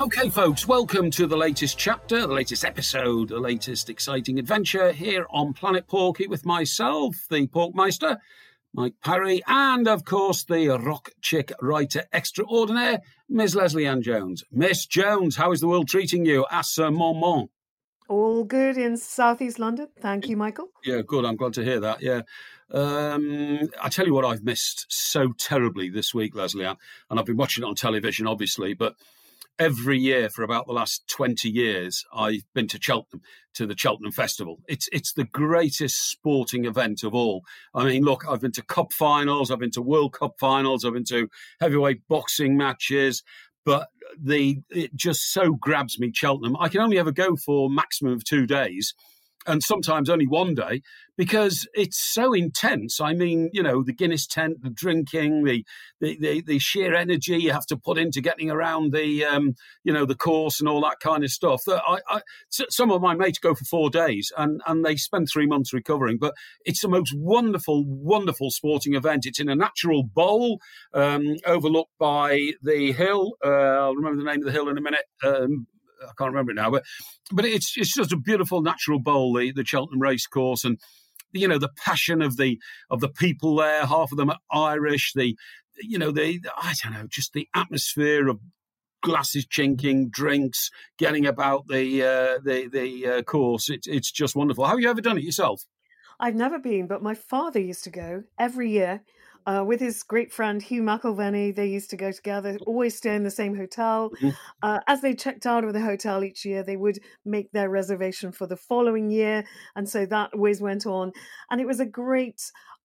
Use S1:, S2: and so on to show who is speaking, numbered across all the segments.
S1: Okay, folks, welcome to the latest chapter, the latest episode, the latest exciting adventure here on Planet Porky with myself, the Porkmeister, Mike Parry, and, of course, the rock chick writer extraordinaire, Ms. Leslie Ann Jones. Miss Jones, how is the world treating you à ce moment?
S2: All good in southeast London. Thank you, Michael.
S1: Yeah, good. I'm glad to hear that, yeah. I tell you what I've missed so terribly this week, Leslie Ann, and I've been watching it on television, obviously, but every year for about the last 20 years, I've been to Cheltenham, to the Cheltenham Festival. It's the greatest sporting event of all. I mean, look, I've been to cup finals, I've been to World Cup finals, I've been to heavyweight boxing matches, but it just so grabs me, Cheltenham. I can only ever go for maximum of 2 days, and sometimes only 1 day, because it's so intense. I mean, you know, the Guinness tent, the drinking, the sheer energy you have to put into getting around the course and all that kind of stuff. Some of my mates go for 4 days and they spend 3 months recovering, but it's the most wonderful, wonderful sporting event. It's in a natural bowl overlooked by the hill. I'll remember the name of the hill in a minute. I can't remember it now, but it's just a beautiful natural bowl, the Cheltenham race course, and the passion of the people there. Half of them are Irish. I don't know, just the atmosphere of glasses chinking, drinks, getting about the course. It's just wonderful. Have you ever done it yourself?
S2: I've never been, but my father used to go every year. With his great friend Hugh McIlvanney, they used to go together, always stay in the same hotel. Mm-hmm. As they checked out of the hotel each year, they would make their reservation for the following year. And so that always went on. And it was a great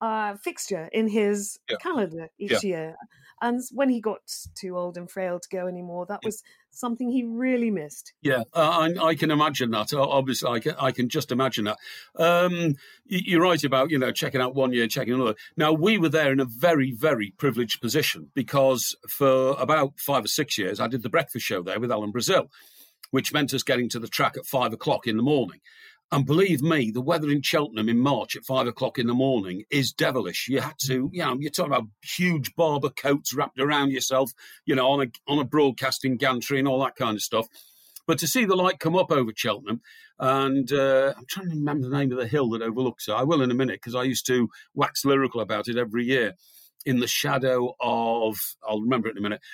S2: fixture in his calendar each year. And when he got too old and frail to go anymore, that was something he really missed.
S1: Yeah, I can imagine that. Obviously, I can just imagine that. You're right about, checking out 1 year, checking another. Now, we were there in a very, very privileged position because for about 5 or 6 years, I did the breakfast show there with Alan Brazil, which meant us getting to the track at 5 o'clock in the morning. And believe me, the weather in Cheltenham in March at 5 o'clock in the morning is devilish. You had to, you're talking about huge barber coats wrapped around yourself, on a broadcasting gantry and all that kind of stuff. But to see the light come up over Cheltenham, and I'm trying to remember the name of the hill that overlooks it. I will in a minute, because I used to wax lyrical about it every year, in the shadow of, I'll remember it in a minute.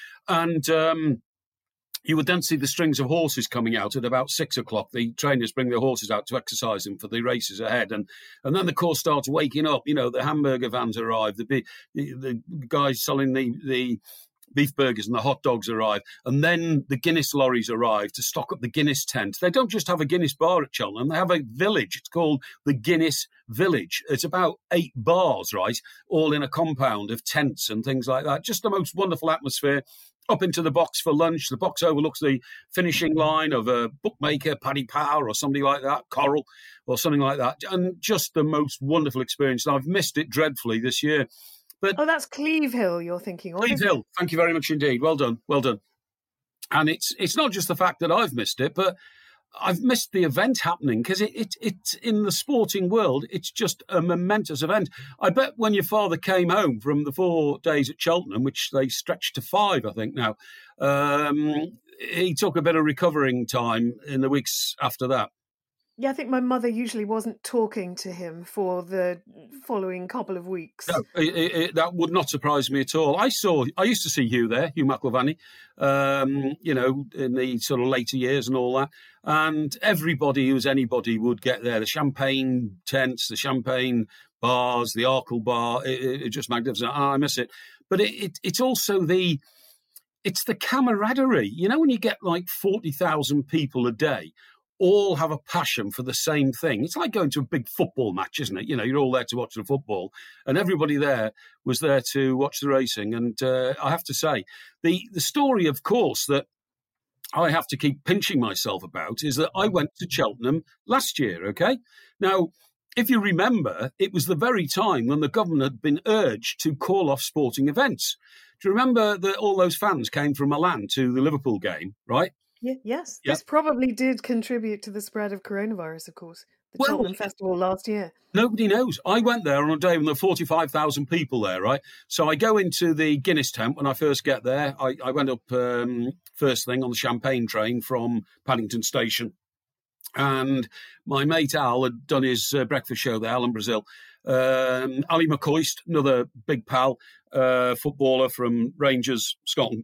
S1: And you would then see the strings of horses coming out at about 6 o'clock. The trainers bring their horses out to exercise them for the races ahead. And then the course starts waking up. The hamburger vans arrive. The guys selling the beef burgers and the hot dogs arrive. And then the Guinness lorries arrive to stock up the Guinness tent. They don't just have a Guinness bar at Cheltenham. They have a village. It's called the Guinness Village. It's about 8 bars, right, all in a compound of tents and things like that. Just the most wonderful atmosphere. Up into the box for lunch. The box overlooks the finishing line of a bookmaker, Paddy Power or somebody like that, Coral or something like that. And just the most wonderful experience. And I've missed it dreadfully this year. But
S2: that's Cleve Hill you're thinking of.
S1: Cleve Hill. Thank you very much indeed. Well done. Well done. And it's not just the fact that I've missed it, but I've missed the event happening, because it's in the sporting world, it's just a momentous event. I bet when your father came home from the 4 days at Cheltenham, which they stretched to 5, I think now, he took a bit of recovering time in the weeks after that.
S2: Yeah, I think my mother usually wasn't talking to him for the following couple of weeks.
S1: No, that would not surprise me at all. I used to see Hugh there, Hugh McIlvanney, in the sort of later years and all that. And everybody who's anybody would get there. The champagne tents, the champagne bars, the Arkle bar, it's just magnificent. I miss it. But it's also it's the camaraderie. When you get like 40,000 people a day, all have a passion for the same thing. It's like going to a big football match, isn't it? You're all there to watch the football, and everybody there was there to watch the racing. And I have to say, the story, of course, that I have to keep pinching myself about is that I went to Cheltenham last year, okay? Now, if you remember, it was the very time when the government had been urged to call off sporting events. Do you remember that all those fans came from Milan to the Liverpool game, right?
S2: Yes. This probably did contribute to the spread of coronavirus, of course. the
S1: Well,
S2: Cheltenham Festival last year.
S1: nobody knows. I went there on a day when there were 45,000 people there, right? So I go into the Guinness tent when I first get there. I went up first thing on the champagne train from Paddington Station. And my mate Al had done his breakfast show there, Al in Brazil. Ali McCoist, another big pal, footballer from Rangers, Scotland,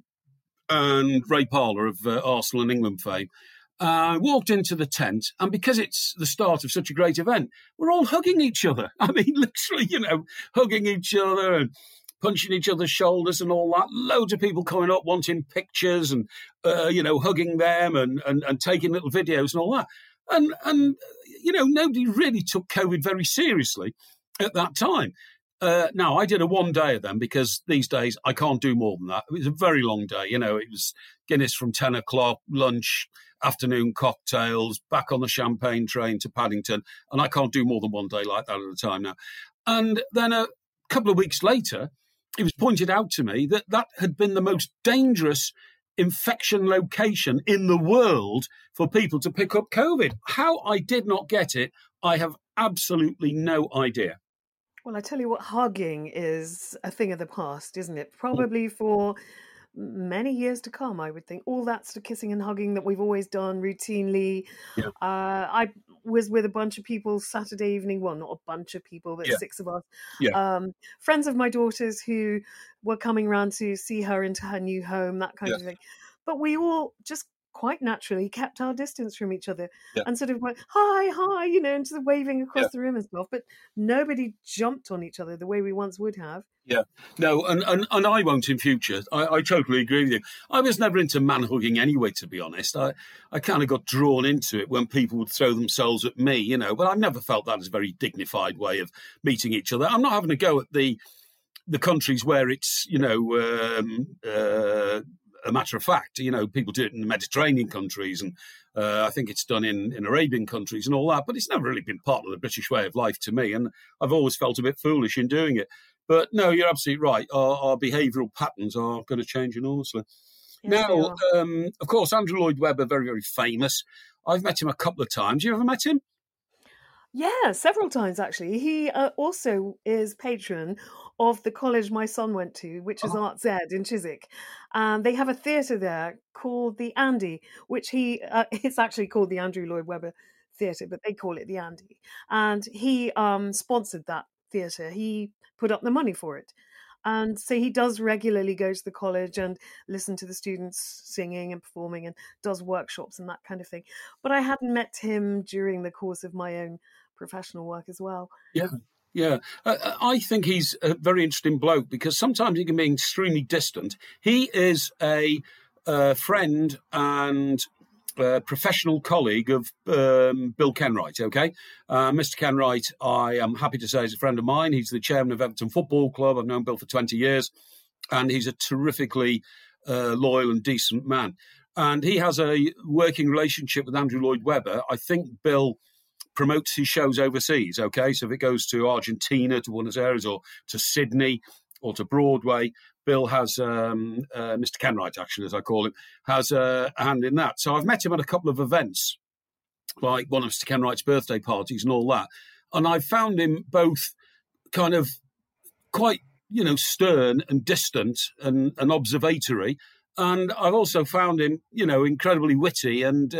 S1: and Ray Parlour of Arsenal and England fame. I walked into the tent, and because it's the start of such a great event, we're all hugging each other. I mean, literally, hugging each other and punching each other's shoulders and all that. Loads of people coming up wanting pictures and, hugging them and taking little videos and all that. And nobody really took COVID very seriously at that time. Now, I did a one day of them because these days I can't do more than that. It was a very long day. It was Guinness from 10 o'clock, lunch, afternoon cocktails, back on the champagne train to Paddington. And I can't do more than one day like that at a time now. And then a couple of weeks later, it was pointed out to me that had been the most dangerous infection location in the world for people to pick up COVID. How I did not get it, I have absolutely no idea.
S2: Well, I tell you what, hugging is a thing of the past, isn't it? Probably for many years to come, I would think. All that sort of kissing and hugging that we've always done routinely.
S1: Yeah.
S2: I was with a bunch of people Saturday evening. Well, not a bunch of people, but 6 of us.
S1: Yeah.
S2: Friends of my daughter's who were coming round to see her into her new home, that kind of thing. But we all just quite naturally kept our distance from each other and sort of went, hi, and sort of waving across the room and stuff. But nobody jumped on each other the way we once would have.
S1: Yeah, no, and I won't in future. I totally agree with you. I was never into man hugging anyway, to be honest. I kind of got drawn into it when people would throw themselves at me, but I've never felt that as a very dignified way of meeting each other. I'm not having a go at the countries where it's, a matter of fact, people do it in the Mediterranean countries, and I think it's done in Arabian countries and all that, but it's never really been part of the British way of life to me, and I've always felt a bit foolish in doing it. But no, you're absolutely right. Our behavioural patterns are going to change enormously. Yes, now, of course, Andrew Lloyd Webber, very, very famous. I've met him a couple of times. You ever met him?
S2: Yeah, several times, actually. He also is patron of the college my son went to, which is Arts Ed in Chiswick. They have a theatre there called the Andy, which it's actually called the Andrew Lloyd Webber Theatre, but they call it the Andy. And he sponsored that theatre. He put up the money for it. And so he does regularly go to the college and listen to the students singing and performing and does workshops and that kind of thing. But I hadn't met him during the course of my own professional work as well.
S1: Yeah. I think he's a very interesting bloke because sometimes he can be extremely distant. He is a friend and professional colleague of Bill Kenwright, okay? Mr. Kenwright, I am happy to say, is a friend of mine. He's the chairman of Everton Football Club. I've known Bill for 20 years, and he's a terrifically loyal and decent man. And he has a working relationship with Andrew Lloyd Webber. I think Bill promotes his shows overseas, okay? So if it goes to Argentina, to Buenos Aires, or to Sydney, or to Broadway, Bill has, Mr. Kenwright, actually, as I call him, has a hand in that. So I've met him at a couple of events, like one of Mr. Kenwright's birthday parties and all that. And I found him both kind of quite, stern and distant and observatory. And I've also found him, incredibly witty and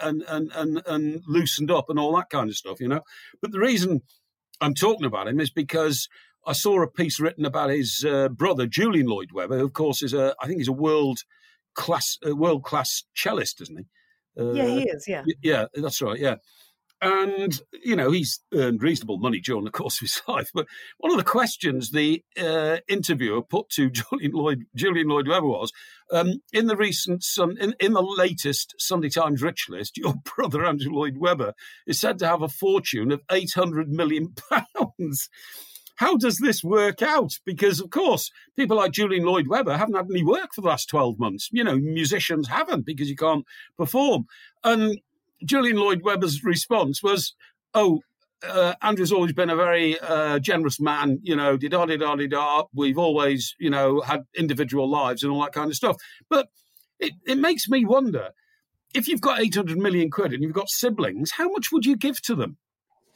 S1: loosened up and all that kind of stuff, But the reason I'm talking about him is because I saw a piece written about his brother, Julian Lloyd Webber, who, of course, I think he's a world class cellist, isn't he?
S2: Yeah, he is, yeah.
S1: Yeah, that's right, yeah. And, he's earned reasonable money during the course of his life. But one of the questions the interviewer put to Julian Lloyd Webber was, in the latest Sunday Times Rich List, your brother, Andrew Lloyd Webber, is said to have a fortune of £800 million. How does this work out? Because, of course, people like Julian Lloyd Webber haven't had any work for the last 12 months. Musicians haven't because you can't perform. And Julian Lloyd Webber's response was, Andrew's always been a very generous man, da-da-da-da-da. We've always, had individual lives and all that kind of stuff. But it makes me wonder, if you've got 800 million quid and you've got siblings, how much would you give to them?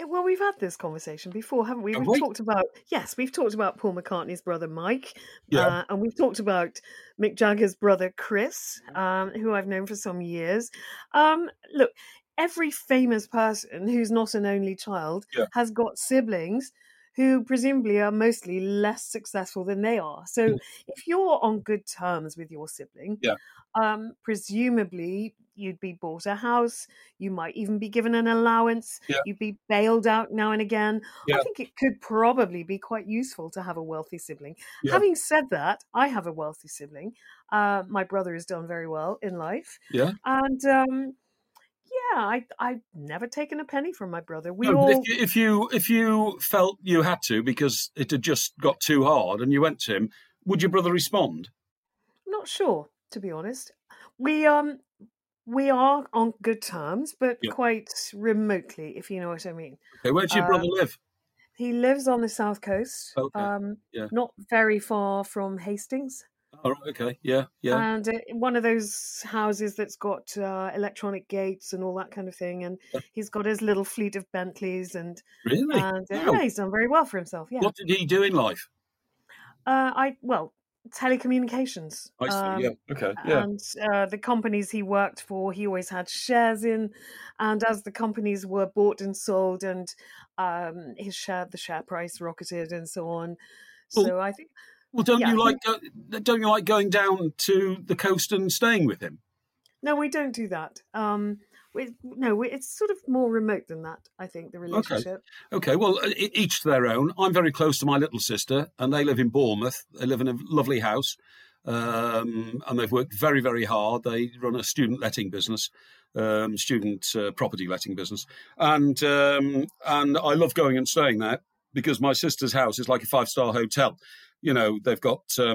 S2: Well, we've had this conversation before, haven't we?
S1: Have we?
S2: We've talked about Paul McCartney's brother Mike,
S1: Yeah.
S2: and we've talked about Mick Jagger's brother Chris, who I've known for some years. Look, every famous person who's not an only child
S1: Yeah.
S2: has got siblings who presumably are mostly less successful than they are. So if you're on good terms with your sibling,
S1: Yeah.
S2: presumably you'd be bought a house, you might even be given an allowance,
S1: Yeah.
S2: you'd be bailed out now and again.
S1: Yeah.
S2: I think it could probably be quite useful to have a wealthy sibling.
S1: Yeah.
S2: Having said that, I have a wealthy sibling. My brother has done very well in life.
S1: Yeah.
S2: And I've never taken a penny from my brother.
S1: No, but if you felt you had to because it had just got too hard and you went to him, would your brother respond?
S2: I'm not sure, to be honest. We are on good terms, but
S1: Yeah.
S2: quite remotely, if you know what I mean.
S1: Okay, where does your brother live?
S2: He lives on the south coast,
S1: Okay. Yeah.
S2: not very far from Hastings.
S1: All right. Okay. Yeah. Yeah.
S2: And one of those houses that's got electronic gates and all that kind of thing. And he's got his little fleet of Bentleys, and
S1: Really?
S2: Wow.
S1: Wow.
S2: He's done very well for himself. Yeah.
S1: What did he do in life?
S2: Telecommunications.
S1: I see. Yeah. Okay. Yeah.
S2: And the companies he worked for, he always had shares in. And as the companies were bought and sold, and the share price rocketed and so on.
S1: Well,
S2: So I think.
S1: Well, don't you like going down to the coast and staying with him?
S2: No, we don't do that. It's sort of more remote than that, I think, the relationship.
S1: Okay. Well, each to their own. I'm very close to my little sister, and they live in Bournemouth. They live in a lovely house, and they've worked very, very hard. They run a student letting business, student property letting business, and I love going and staying there because my sister's house is like a 5-star hotel. You know, they've got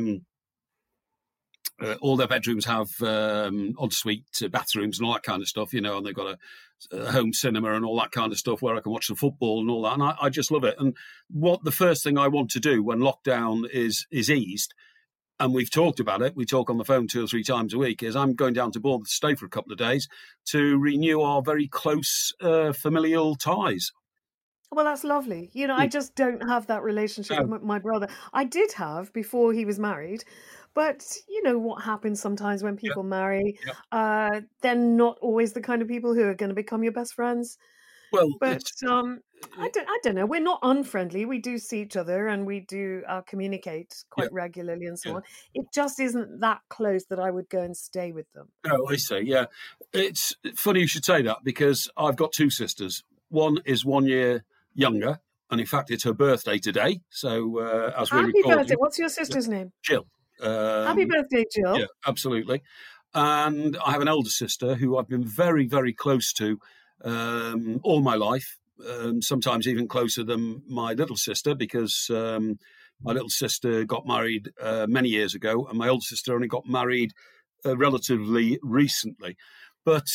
S1: all their bedrooms have ensuite bathrooms and all that kind of stuff, you know, and they've got a home cinema and all that kind of stuff where I can watch the football and all that. And I just love it. And the first thing I want to do when lockdown is eased, and we've talked about it, we talk on the phone 2 or 3 times a week, is I'm going down to Bournemouth to stay for a couple of days to renew our very close familial ties.
S2: Well, that's lovely. You know, I just don't have that relationship with my brother. I did have before he was married, but you know what happens sometimes when people marry. They're not always the kind of people who are going to become your best friends.
S1: Well,
S2: but I don't know. We're not unfriendly. We do see each other and we do communicate quite regularly and so on. It just isn't that close that I would go and stay with them.
S1: Oh, I see. Yeah, it's funny you should say that because I've got 2 sisters. One is 1 year younger, and in fact, it's her birthday today. So, as we're
S2: Happy
S1: recording,
S2: birthday! What's your sister's name?
S1: Jill.
S2: Happy birthday, Jill!
S1: Yeah, absolutely. And I have an older sister who I've been very, very close to all my life. Sometimes even closer than my little sister, because my little sister got married many years ago, and my older sister only got married relatively recently. But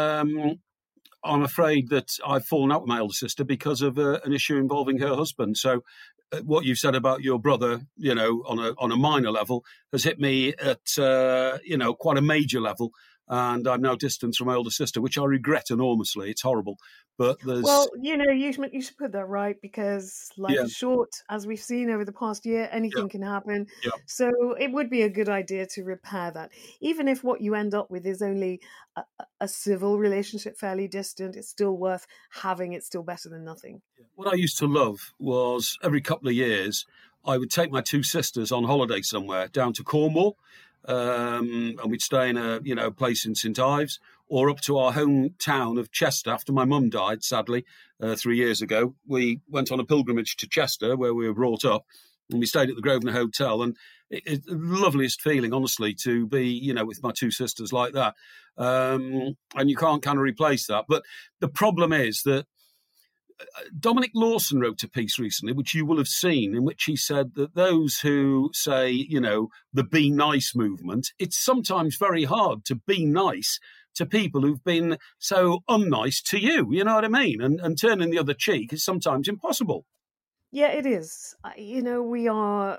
S1: I'm afraid that I've fallen out with my older sister because of an issue involving her husband. So what you've said about your brother, you know, on a minor level has hit me at, quite a major level. And I'm now distanced from my older sister, which I regret enormously. It's horrible. But
S2: well, you know, you should put that right because life is short, as we've seen over the past year. Anything can happen.
S1: Yeah.
S2: So it would be a good idea to repair that. Even if what you end up with is only a civil relationship, fairly distant, it's still worth having. It's still better than nothing.
S1: What I used to love was every couple of years, I would take my 2 sisters on holiday somewhere down to Cornwall. And we'd stay in a place in St Ives or up to our hometown of Chester. After my mum died, sadly, 3 years ago, we went on a pilgrimage to Chester where we were brought up, and we stayed at the Grosvenor Hotel. And it's the loveliest feeling, honestly, to be, you know, with my 2 sisters like that. And you can't kind of replace that. But the problem is that Dominic Lawson wrote a piece recently, which you will have seen, in which he said that those who say, you know, the be nice movement, it's sometimes very hard to be nice to people who've been so unnice to you. You know what I mean? And turning the other cheek is sometimes impossible.
S2: Yeah, it is. You know, we are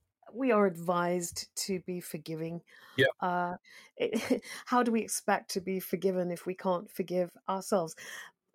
S2: advised to be forgiving.
S1: Yeah.
S2: How do we expect to be forgiven if we can't forgive ourselves?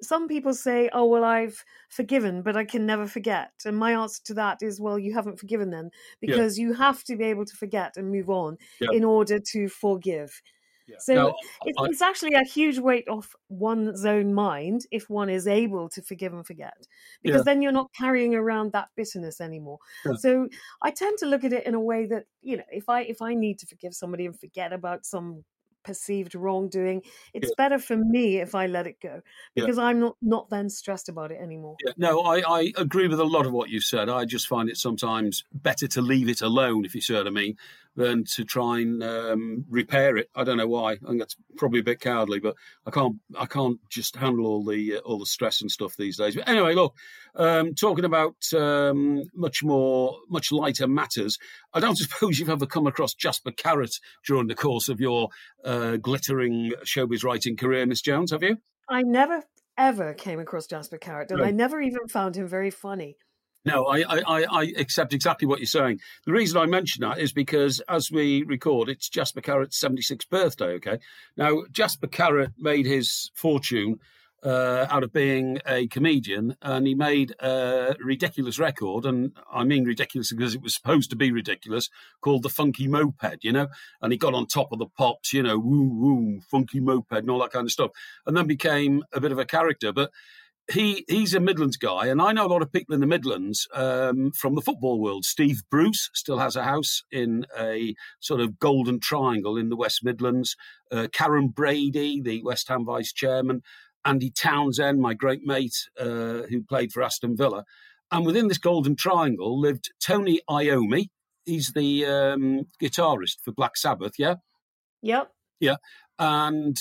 S2: some people say, oh, well, I've forgiven, but I can never forget. And my answer to that is, well, you haven't forgiven them,
S1: Yeah,
S2: because you have to be able to forget and move on
S1: yeah,
S2: in order to forgive.
S1: yeah.
S2: So
S1: Now, I,
S2: it's actually a huge weight off one's own mind if one is able to forgive and forget,
S1: yeah,
S2: because then you're not carrying around that bitterness anymore.
S1: yeah,
S2: So I tend to look at it in a way that, if I need to forgive somebody and forget about some perceived wrongdoing,
S1: yeah,
S2: it's better for me if I let it go,
S1: yeah.
S2: because I'm not then stressed about it anymore.
S1: Yeah, no, I agree with a lot of what you've said. I just find it sometimes better to leave it alone, if you see what I mean, than to try and repair it. I don't know why. I think that's probably a bit cowardly, but I can't just handle all the stress and stuff these days. But anyway, look, talking about much lighter matters. I don't suppose you've ever come across Jasper Carrott during the course of your glittering showbiz writing career, Miss Jones. Have you?
S2: I never ever came across Jasper Carrot, and I
S1: No.
S2: never even found him very funny.
S1: No, I accept exactly what you're saying. The reason I mention that is because as we record, it's Jasper Carrott's 76th birthday, okay? Now, Jasper Carrott made his fortune out of being a comedian, and he made a ridiculous record, and I mean ridiculous because it was supposed to be ridiculous, called The Funky Moped, and he got on top of the pops, woo, woo, funky moped and all that kind of stuff, and then became a bit of a character. But he's a Midlands guy, and I know a lot of people in the Midlands from the football world. Steve Bruce still has a house in a sort of golden triangle in the West Midlands. Karen Brady, the West Ham vice chairman. Andy Townsend, my great mate, who played for Aston Villa. And within this golden triangle lived Tony Iommi. He's the guitarist for Black Sabbath, yeah?
S2: Yep.
S1: Yeah. And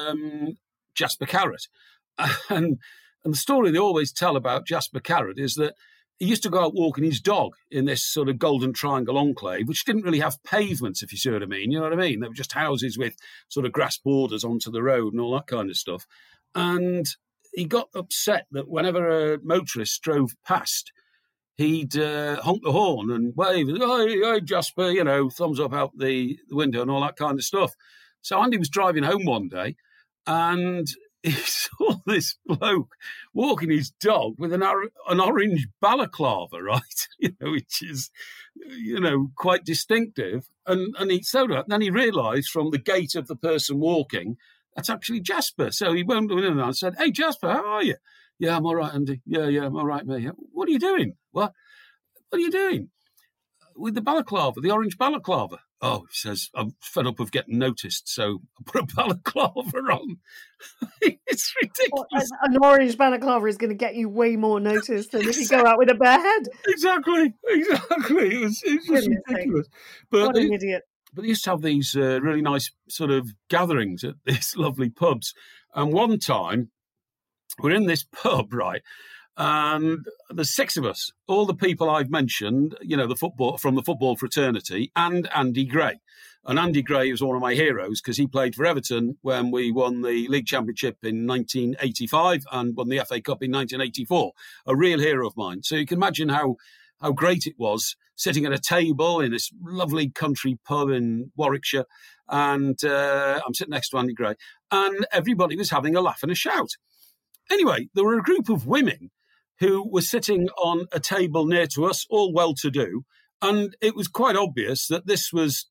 S1: Jasper Carrott. And the story they always tell about Jasper Carrott is that he used to go out walking his dog in this sort of golden triangle enclave, which didn't really have pavements, if you see what I mean. You know what I mean? They were just houses with sort of grass borders onto the road and all that kind of stuff. And he got upset that whenever a motorist drove past, he'd honk the horn and wave, hey, Jasper, thumbs up out the window and all that kind of stuff. So Andy was driving home one day and he saw this bloke walking his dog with an orange balaclava, right? Which is, quite distinctive. And he saw that. Then he realised from the gait of the person walking, that's actually Jasper. So he went in and said, hey, Jasper, how are you? Yeah, I'm all right, Andy. Yeah, I'm all right, mate. What are you doing? What are you doing? With the balaclava, the orange balaclava. Oh, he says, I'm fed up of getting noticed, so I put a balaclava on. It's ridiculous.
S2: An orange balaclava is going to get you way more notice than if you go out with a bare head.
S1: Exactly. It was just ridiculous. But
S2: what an idiot.
S1: But they used to have these really nice sort of gatherings at these lovely pubs. And one time, we're in this pub, right? And there's 6 of us, all the people I've mentioned, from the football fraternity, and Andy Gray. And Andy Gray is one of my heroes because he played for Everton when we won the League Championship in 1985 and won the FA Cup in 1984. A real hero of mine. So you can imagine how great it was sitting at a table in this lovely country pub in Warwickshire. And I'm sitting next to Andy Gray. And everybody was having a laugh and a shout. Anyway, there were a group of women who were sitting on a table near to us, all well-to-do. And it was quite obvious that this was,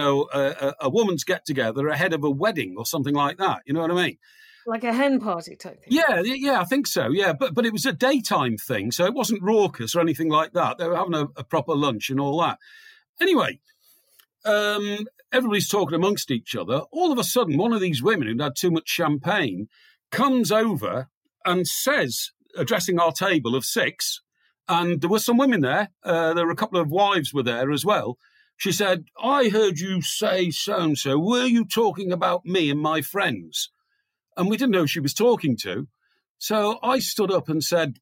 S1: a woman's get-together ahead of a wedding or something like that. You know what I mean?
S2: Like a hen party type thing.
S1: Yeah, I think so. Yeah, but it was a daytime thing, so it wasn't raucous or anything like that. They were having a proper lunch and all that. Anyway, everybody's talking amongst each other. All of a sudden, one of these women who'd had too much champagne comes over and says, addressing our table of 6, and there were some women there. There were a couple of wives were there as well. She said, I heard you say so-and-so. Were you talking about me and my friends? And we didn't know who she was talking to. So I stood up and said,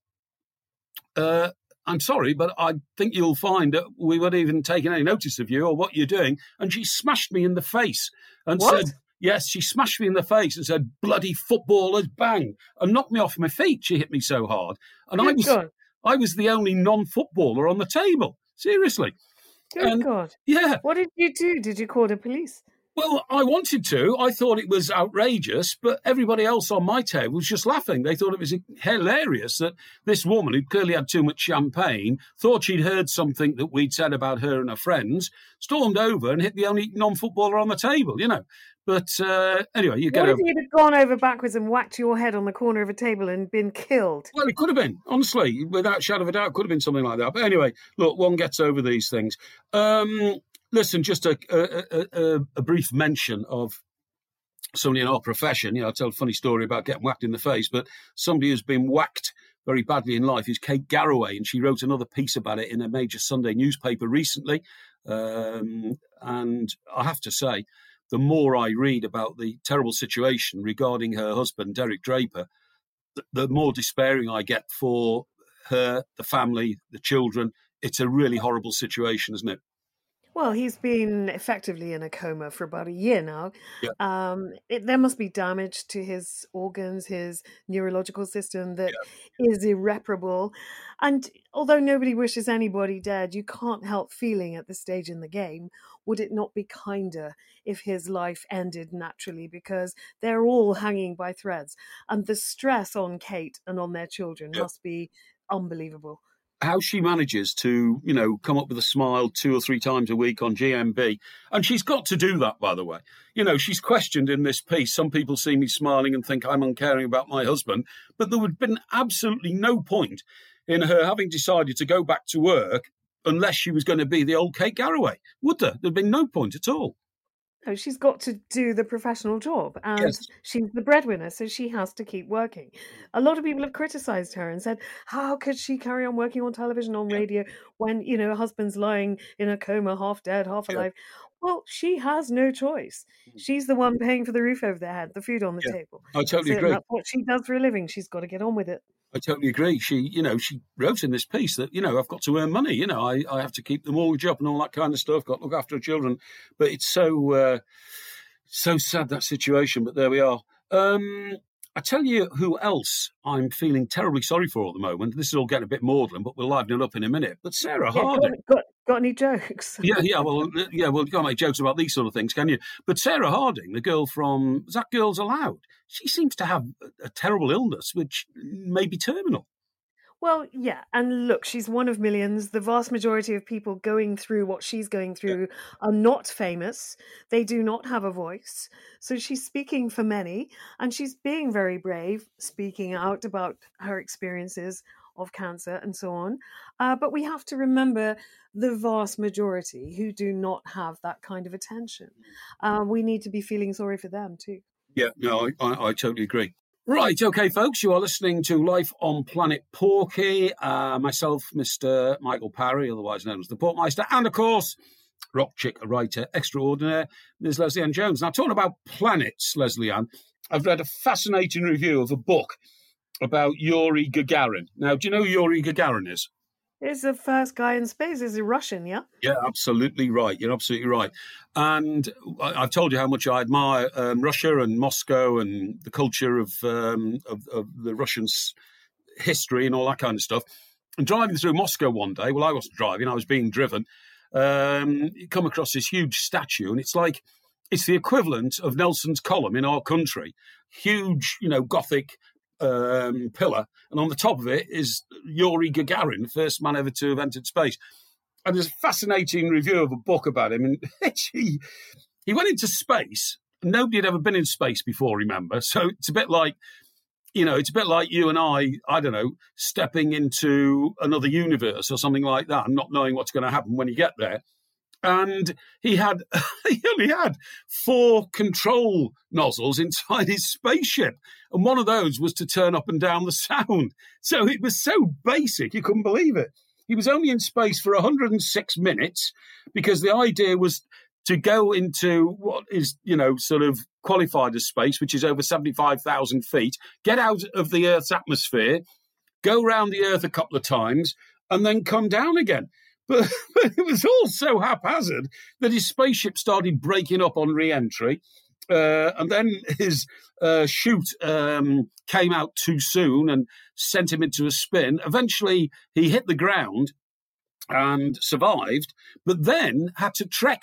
S1: I'm sorry, but I think you'll find that we weren't even taking any notice of you or what you're doing. And she smashed me in the face and said, yes, she smashed me in the face and said, bloody footballers, bang, and knocked me off my feet. She hit me so hard. And I was the only non-footballer on the table. Seriously.
S2: Good God.
S1: Yeah.
S2: What did you do? Did you call the police?
S1: Well, I wanted to. I thought it was outrageous, but everybody else on my table was just laughing. They thought it was hilarious that this woman, who clearly had too much champagne, thought she'd heard something that we'd said about her and her friends, stormed over and hit the only non-footballer on the table, you know. But anyway, you get
S2: What if you'd have gone over backwards and whacked your head on the corner of a table and been killed?
S1: Well, it could have been, honestly, without shadow of a doubt, it could have been something like that. But anyway, look, one gets over these things. Listen, just a brief mention of somebody in our profession. You know, I tell a funny story about getting whacked in the face, but somebody who's been whacked very badly in life is Kate Garraway, and she wrote another piece about it in a major Sunday newspaper recently. And I have to say, the more I read about the terrible situation regarding her husband, Derek Draper, the more despairing I get for her, the family, the children. It's a really horrible situation, isn't it?
S2: Well, he's been effectively in a coma for about a year now.
S1: Yeah.
S2: There must be damage to his organs, his neurological system that is irreparable. And although nobody wishes anybody dead, you can't help feeling at this stage in the game, would it not be kinder if his life ended naturally? Because they're all hanging by threads. And the stress on Kate and on their children must be unbelievable.
S1: How she manages to, you know, come up with a smile 2 or 3 times a week on GMB. And she's got to do that, by the way. You know, she's questioned in this piece. Some people see me smiling and think I'm uncaring about my husband. But there would have been absolutely no point in her having decided to go back to work unless she was going to be the old Kate Garraway. Would there? There'd been no point at all.
S2: No, she's got to do the professional job, and she's the breadwinner, so she has to keep working. A lot of people have criticised her and said, how could she carry on working on television, on radio, when, you know, her husband's lying in a coma, half dead, half alive? Well, she has no choice. She's the one paying for the roof over their head, the food on the table.
S1: I totally agree.
S2: That's what she does for a living. She's got to get on with it.
S1: I totally agree. She wrote in this piece that, you know, I've got to earn money. You know, I have to keep the mortgage up and all that kind of stuff. Got to look after her children. But it's so sad, that situation. But there we are. I tell you who else I'm feeling terribly sorry for at the moment. This is all getting a bit maudlin, but we'll liven it up in a minute. But Sarah Harding.
S2: Got any jokes?
S1: Well, you can't make jokes about these sort of things, can you? But Sarah Harding, the girl from Is That Girls Aloud? She seems to have a terrible illness, which may be terminal.
S2: Well, yeah, and look, she's one of millions. The vast majority of people going through what she's going through are not famous. They do not have a voice. So she's speaking for many, and she's being very brave, speaking out about her experiences of cancer and so on. But we have to remember the vast majority who do not have that kind of attention. We need to be feeling sorry for them too.
S1: Yeah, no, I totally agree. Right, okay, folks, you are listening to Life on Planet Porky. Myself, Mr. Michael Parry, otherwise known as the Porkmeister, and, of course, rock chick writer extraordinaire, Ms. Lesley-Ann Jones. Now, talking about planets, Lesley-Ann, I've read a fascinating review of a book about Yuri Gagarin. Now, do you know who Yuri Gagarin is?
S2: He's the first guy in space. He's a Russian, yeah?
S1: Yeah, absolutely right. You're absolutely right. And I've told you how much I admire Russia and Moscow and the culture of the Russians' history and all that kind of stuff. And driving through Moscow one day, well, I wasn't driving, I was being driven, you come across this huge statue, and it's like, it's the equivalent of Nelson's column in our country. Huge, you know, Gothic pillar, and on the top of it is Yuri Gagarin, the first man ever to have entered space. And there's a fascinating review of a book about him. And he went into space. Nobody had ever been in space before, remember? So it's a bit like, you know, it's a bit like you and I don't know, stepping into another universe or something like that and not knowing what's going to happen when you get there. And he only had 4 control nozzles inside his spaceship. And one of those was to turn up and down the sound. So it was so basic, you couldn't believe it. He was only in space for 106 minutes because the idea was to go into what is, you know, sort of qualified as space, which is over 75,000 feet, get out of the Earth's atmosphere, go around the Earth a couple of times, and then come down again. But it was all so haphazard that his spaceship started breaking up on re-entry. And then his chute came out too soon and sent him into a spin. Eventually, he hit the ground and survived, but then had to trek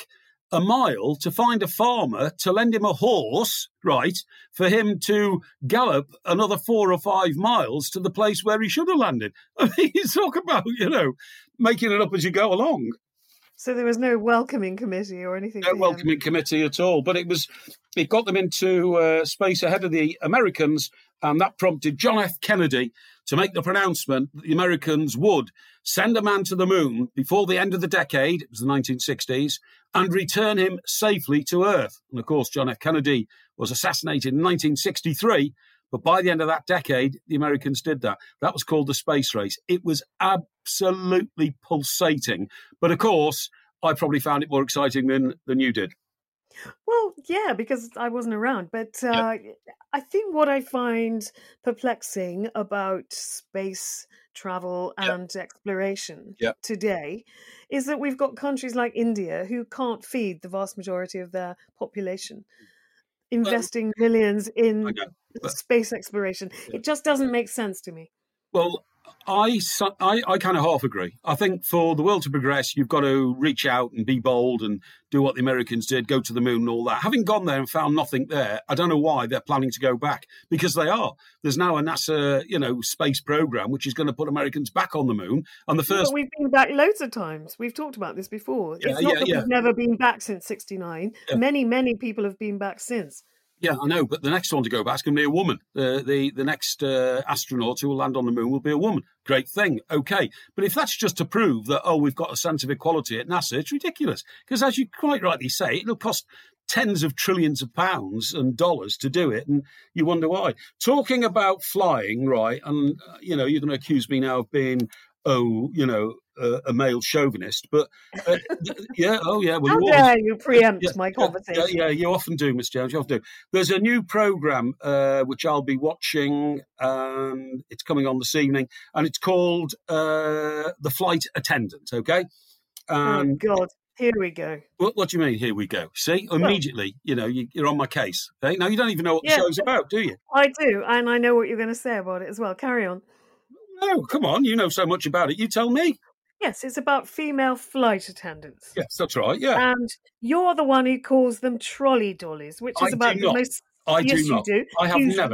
S1: a mile to find a farmer to lend him a horse, right, for him to gallop another 4 or 5 miles to the place where he should have landed. I mean, you talk about, making it up as you go along.
S2: So there was no welcoming committee or anything?
S1: No welcoming committee at all. But it got them into space ahead of the Americans, and that prompted John F. Kennedy to make the pronouncement that the Americans would send a man to the moon before the end of the decade, it was the 1960s, and return him safely to Earth. And, of course, John F. Kennedy was assassinated in 1963, but by the end of that decade, the Americans did that. That was called the space race. It was absolutely pulsating. But, of course, I probably found it more exciting than you did.
S2: Well, yeah, because I wasn't around. But I think what I find perplexing about space travel and exploration today is that we've got countries like India who can't feed the vast majority of their population, investing millions in space exploration. It just doesn't make sense to me.
S1: Well, I kind of half agree. I think for the world to progress, you've got to reach out and be bold and do what the Americans did, go to the moon and all that. Having gone there and found nothing there, I don't know why they're planning to go back, because they are. There's now a NASA, space program which is going to put Americans back on the moon. And
S2: But we've been back loads of times. We've talked about this before. It's not that we've never been back since '69. Yeah. Many people have been back since.
S1: Yeah, I know, but the next one to go back is going to be a woman. The next astronaut who will land on the moon will be a woman. Great thing, okay. But if that's just to prove that, we've got a sense of equality at NASA, it's ridiculous. Because as you quite rightly say, it'll cost tens of trillions of pounds and dollars to do it, and you wonder why. Talking about flying, right, and, you're going to accuse me now of being, a male chauvinist, but well,
S2: how dare you preempt my conversation?
S1: Yeah, you often do, Miss Jones. You often do. There's a new program which I'll be watching, and it's coming on this evening, and it's called The Flight Attendant. Okay.
S2: And oh God, here we go.
S1: What do you mean? Here we go. See, immediately, you're on my case. Okay? Now you don't even know what the show's about, do you?
S2: I do, and I know what you're going to say about it as well. Carry on.
S1: No, come on. You know so much about it. You tell me.
S2: Yes, it's about female flight attendants.
S1: Yes, that's right, yeah.
S2: And you're the one who calls them trolley dollies, which is about the most...
S1: I do not.
S2: You do.
S1: I have never.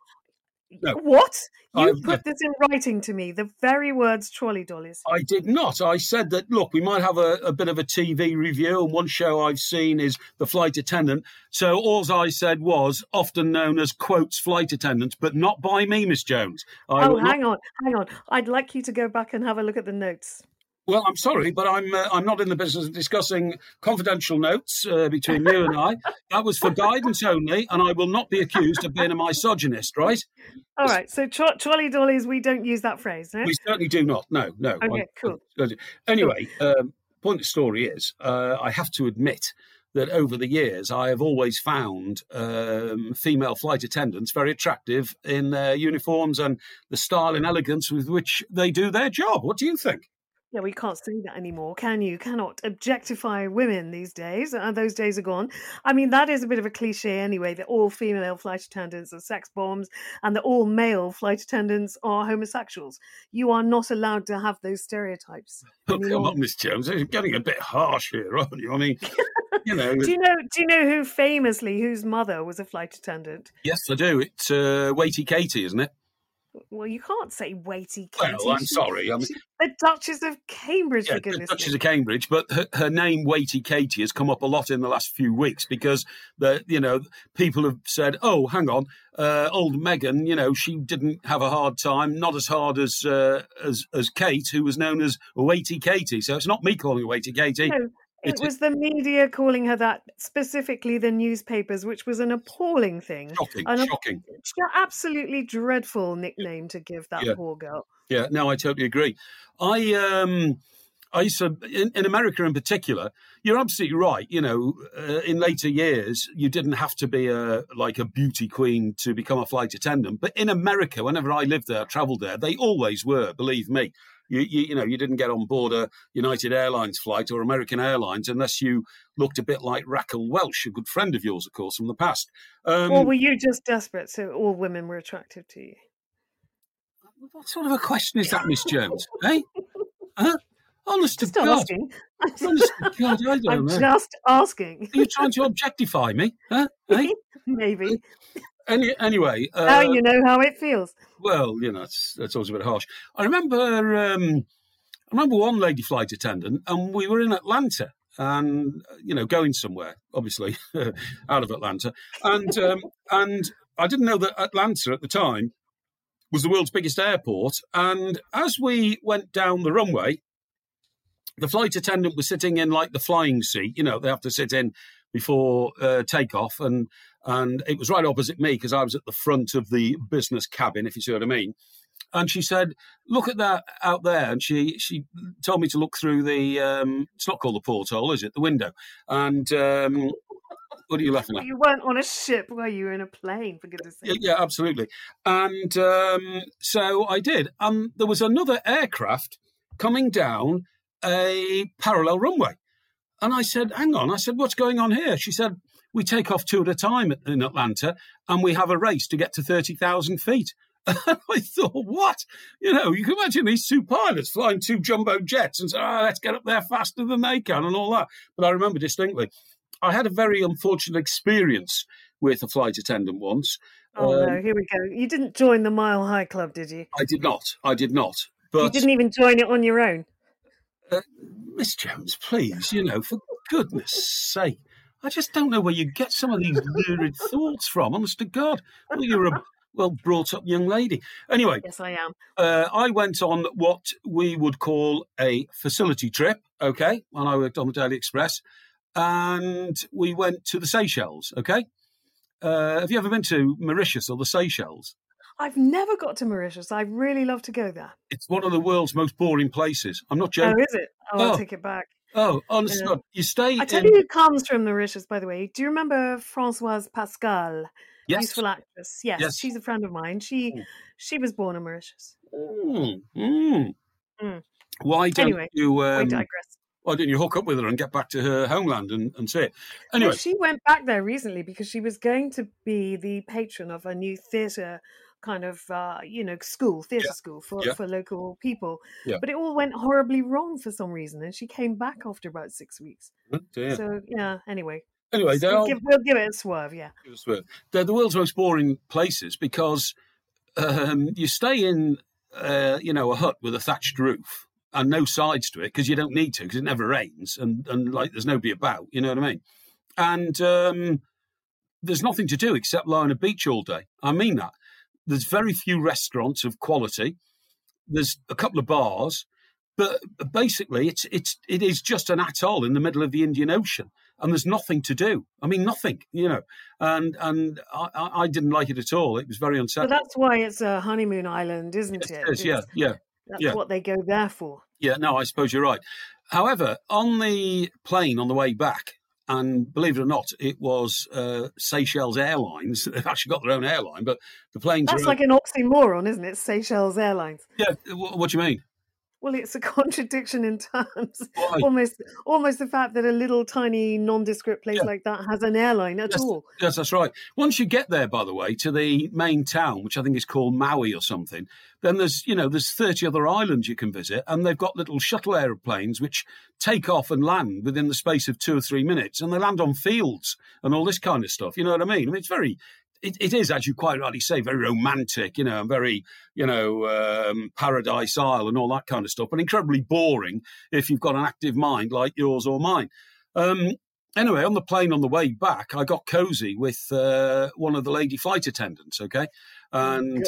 S2: No. What? You put this in writing to me, the very words trolley dollies.
S1: I did not. I said that, look, we might have a bit of a TV review, and one show I've seen is The Flight Attendant. So all I said was, often known as, quotes, flight attendants, but not by me, Miss Jones.
S2: Hang on. I'd like you to go back and have a look at the notes.
S1: Well, I'm sorry, but I'm not in the business of discussing confidential notes between you and I. That was for guidance only, and I will not be accused of being a misogynist, right?
S2: All right, so trolley dollies, we don't use that phrase, no?
S1: We certainly do not, no.
S2: Okay, cool.
S1: Anyway, point of the story is, I have to admit that over the years, I have always found female flight attendants very attractive in their uniforms and the style and elegance with which they do their job. What do you think?
S2: Yeah, we can't say that anymore, can you? Cannot objectify women these days. Those days are gone. I mean, that is a bit of a cliche anyway, that all female flight attendants are sex bombs and that all male flight attendants are homosexuals. You are not allowed to have those stereotypes.
S1: Oh, come on, Miss Jones. You're getting a bit harsh here, aren't you? I mean,
S2: Do you know whose mother was a flight attendant?
S1: Yes, I do. It's Waity Katie, isn't it?
S2: Well, you can't say Waity Katie.
S1: Well, I'm sorry. I mean,
S2: the Duchess of Cambridge, for goodness sake.
S1: The Duchess of Cambridge, but her name, Waity Katie, has come up a lot in the last few weeks because people have said, "Oh, hang on, old Meghan, she didn't have a hard time, not as hard as Kate, who was known as Waity Katie." So it's not me calling her Waity Katie.
S2: No. It was the media calling her that, specifically the newspapers, which was an appalling thing.
S1: Shocking.
S2: Absolutely dreadful nickname to give that poor girl.
S1: Yeah, no, I totally agree. I used to, in America in particular, you're absolutely right. In later years, you didn't have to be a beauty queen to become a flight attendant. But in America, whenever I lived there, travelled there, they always were, believe me. You didn't get on board a United Airlines flight or American Airlines unless you looked a bit like Raquel Welch, a good friend of yours, of course, from the past.
S2: Or were you just desperate so all women were attractive to you?
S1: What sort of a question is that, Miss Jones? Eh? Huh? Honest to
S2: Just
S1: God.
S2: asking.
S1: Honest to God, I don't
S2: I'm
S1: know.
S2: just asking.
S1: Are you trying to objectify me? Huh? Hey?
S2: Maybe.
S1: Anyway,
S2: Now you know how it feels.
S1: well, that's always a bit harsh. I remember one lady flight attendant, and we were in Atlanta, and going somewhere, obviously out of Atlanta, and I didn't know that Atlanta at the time was the world's biggest airport. And as we went down the runway, the flight attendant was sitting in like the flying seat. They have to sit in before takeoff, and it was right opposite me because I was at the front of the business cabin, if you see what I mean. And she said, "Look at that out there." And she told me to look through the, it's not called the porthole, is it? The window. And what are you laughing at?
S2: You weren't on a ship, were you? In a plane, for goodness sake.
S1: Yeah, absolutely. And so I did. There was another aircraft coming down a parallel runway. And I said, hang on. I said, what's going on here? She said, we take off 2 at a time in Atlanta, and we have a race to get to 30,000 feet. And I thought, what? You can imagine these 2 pilots flying 2 jumbo jets and say, let's get up there faster than they can and all that. But I remember distinctly, I had a very unfortunate experience with a flight attendant once.
S2: Oh, no, here we go. You didn't join the Mile High Club, did you?
S1: I did not. But
S2: you didn't even join it on your own?
S1: Miss Jones, please, for goodness sake. I just don't know where you get some of these lurid thoughts from, honest to God. Well, you're a well-brought-up young lady. Anyway.
S2: Yes, I am.
S1: I went on what we would call a facility trip, okay, when I worked on the Daily Express, and we went to the Seychelles, okay? Have you ever been to Mauritius or the Seychelles?
S2: I've never got to Mauritius. I really love to go there.
S1: It's one of the world's most boring places. I'm not joking.
S2: Oh, is it? I'll take it back.
S1: Oh, honestly, you stay
S2: I tell you who comes from Mauritius, by the way. Do you remember Françoise Pascal?
S1: Yes.
S2: Beautiful actress. Yes, she's a friend of mine. She was born in Mauritius.
S1: Why don't you...
S2: I digress.
S1: Why didn't you hook up with her and get back to her homeland and see it? Anyway.
S2: Well, she went back there recently because she was going to be the patron of a new theatre kind of, school, theatre school for local people. Yeah. But it all went horribly wrong for some reason, and she came back after about 6 weeks.
S1: Oh, dear.
S2: So, anyway.
S1: Anyway,
S2: we'll give it a swerve, yeah.
S1: They're the world's most boring places because you stay in, a hut with a thatched roof and no sides to it because you don't need to because it never rains and there's nobody about, you know what I mean? And there's nothing to do except lie on a beach all day. I mean that. There's very few restaurants of quality. There's a couple of bars, but basically it is just an atoll in the middle of the Indian Ocean. And there's nothing to do. I mean, nothing, And I didn't like it at all. It was very unsettling.
S2: But that's why it's a honeymoon island, isn't it?
S1: It is, yeah.
S2: That's what they go there for.
S1: Yeah, no, I suppose you're right. However, on the plane on the way back, and believe it or not, it was Seychelles Airlines. They've actually got their own airline, but the planes...
S2: That's like an oxymoron, isn't it? Seychelles Airlines.
S1: Yeah, what do you mean?
S2: Well, it's a contradiction in terms.
S1: Why?
S2: Almost the fact that a little tiny nondescript place like that has an airline at all.
S1: Yes, that's right. Once you get there, by the way, to the main town, which I think is called Maui or something, then there's 30 other islands you can visit, and they've got little shuttle aeroplanes which take off and land within the space of 2 or 3 minutes, and they land on fields and all this kind of stuff. You know what I mean? It's very... It is, as you quite rightly say, very romantic, and very, Paradise Isle and all that kind of stuff, but incredibly boring if you've got an active mind like yours or mine. Anyway, on the plane on the way back, I got cozy with one of the lady flight attendants, okay? And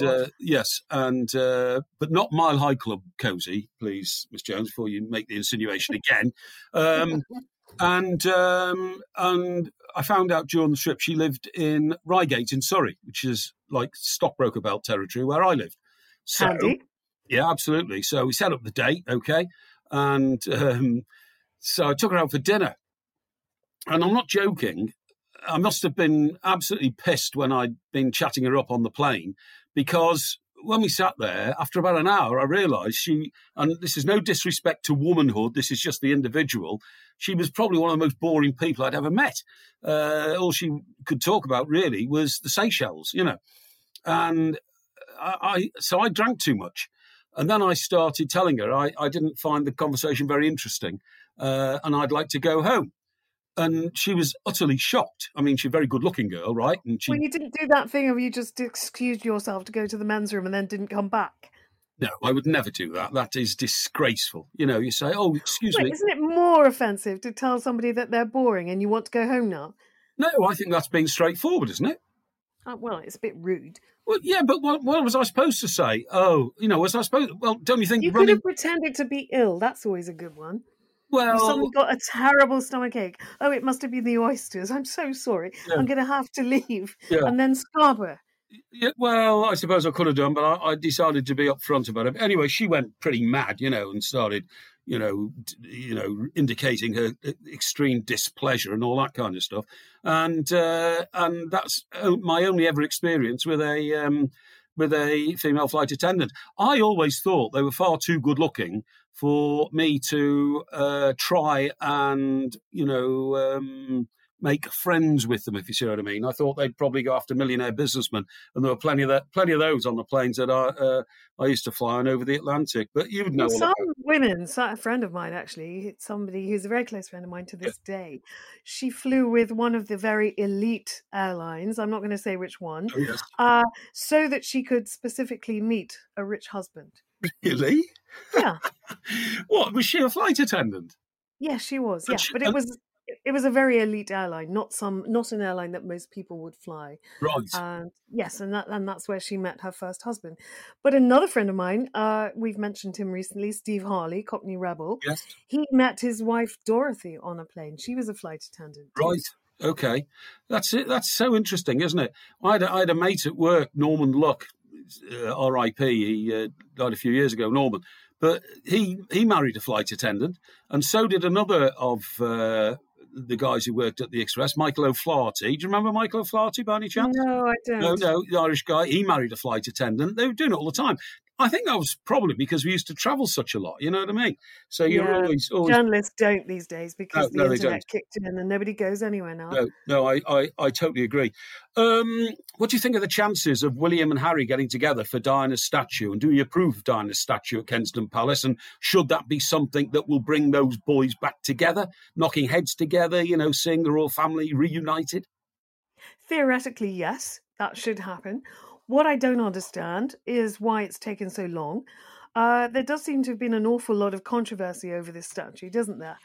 S1: but not Mile High Club cozy, please, Miss Jones, before you make the insinuation again. And I found out during the trip she lived in Reigate in Surrey, which is like stockbroker belt territory where I lived. So,
S2: handy.
S1: Yeah, absolutely. So we set up the date, okay? And so I took her out for dinner. And I'm not joking. I must have been absolutely pissed when I'd been chatting her up on the plane because when we sat there, after about an hour, I realised and this is no disrespect to womanhood, this is just the individual, she was probably one of the most boring people I'd ever met. All she could talk about, really, was the Seychelles, And so I drank too much. And then I started telling her I didn't find the conversation very interesting, and I'd like to go home. And she was utterly shocked. I mean, she's a very good-looking girl, right? And
S2: Well, you didn't do that thing of you just excused yourself to go to the men's room and then didn't come back.
S1: No, I would never do that. That is disgraceful. You say, "Oh, excuse me."
S2: Isn't it more offensive to tell somebody that they're boring and you want to go home now?
S1: No, I think that's being straightforward, isn't it?
S2: Well, it's a bit rude.
S1: Well, yeah, but what was I supposed to say? Oh, was I supposed? Well, don't you think
S2: you could have pretended to be ill? That's always a good one.
S1: Well,
S2: you suddenly got a terrible stomach ache. Oh, it must have been the oysters. I'm so sorry. Yeah. I'm going to have to leave. Yeah. And then Scarborough.
S1: Yeah, well, I suppose I could have done, but I decided to be upfront about it. Anyway, she went pretty mad, and started, indicating her extreme displeasure and all that kind of stuff. And that's my only ever experience with a female flight attendant. I always thought they were far too good looking for me to try and, make friends with them, if you see what I mean. I thought they'd probably go after millionaire businessmen, and there were plenty of those on the planes that I used to fly on over the Atlantic. But you would know.
S2: Some women, a friend of mine actually, somebody who's a very close friend of mine to this day, she flew with one of the very elite airlines. I'm not going to say which one, so that she could specifically meet a rich husband.
S1: Really?
S2: Yeah.
S1: What, was she a flight attendant?
S2: Yes, she was. Yeah, but it was a very elite airline, not an airline that most people would fly.
S1: Right.
S2: Yes, and that's where she met her first husband. But another friend of mine, we've mentioned him recently, Steve Harley, Cockney Rebel.
S1: Yes.
S2: He met his wife Dorothy on a plane. She was a flight attendant.
S1: Right. Okay. That's it. That's so interesting, isn't it? I had a mate at work, Norman Luck, R.I.P. He died a few years ago, Norman. But he married a flight attendant, and so did another of the guys who worked at the Express, Michael O'Flaherty. Do you remember Michael O'Flaherty by any chance?
S2: No, I don't.
S1: No, the Irish guy. He married a flight attendant. They were doing it all the time. I think that was probably because we used to travel such a lot. You know what I mean? So you're always
S2: journalists don't these days because the internet kicked in and nobody goes anywhere now.
S1: No, I totally agree. What do you think of the chances of William and Harry getting together for Diana's statue? And do you approve of Diana's statue at Kensington Palace? And should that be something that will bring those boys back together, knocking heads together, seeing the royal family reunited?
S2: Theoretically, yes, that should happen. What I don't understand is why it's taken so long. There does seem to have been an awful lot of controversy over this statue, doesn't there?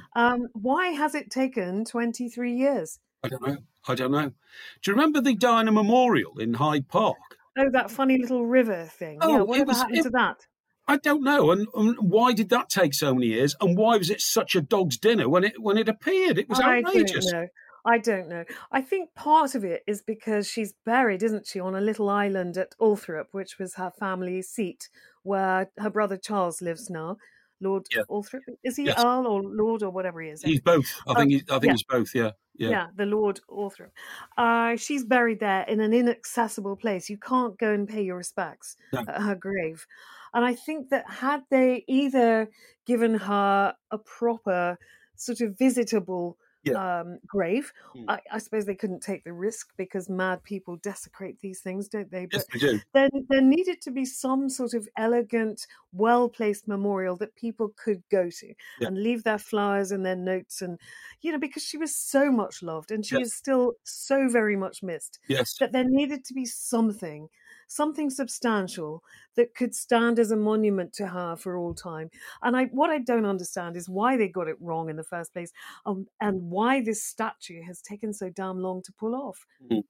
S2: Why has it taken 23 years?
S1: I don't know. Do you remember the Diana Memorial in Hyde Park?
S2: Oh, that funny little river thing. Whatever happened to that?
S1: I don't know. And why did that take so many years? And why was it such a dog's dinner when it appeared? It was outrageous.
S2: I don't know. I think part of it is because she's buried, isn't she, on a little island at Althorp, which was her family seat, where her brother Charles lives now. Lord Althorp, is he Earl or Lord or whatever he is?
S1: He's both. I think he's both. Yeah.
S2: Yeah, the Lord Althorp. She's buried there in an inaccessible place. You can't go and pay your respects at her grave. And I think that had they either given her a proper sort of visitable grave. I suppose they couldn't take the risk because mad people desecrate these things, don't they?
S1: Yes, they do.
S2: Then there needed to be some sort of elegant, well-placed memorial that people could go to and leave their flowers and their notes, and because she was so much loved and she is still so very much missed.
S1: Yes,
S2: that there needed to be something substantial that could stand as a monument to her for all time. And what I don't understand is why they got it wrong in the first place, and why this statue has taken so damn long to pull off.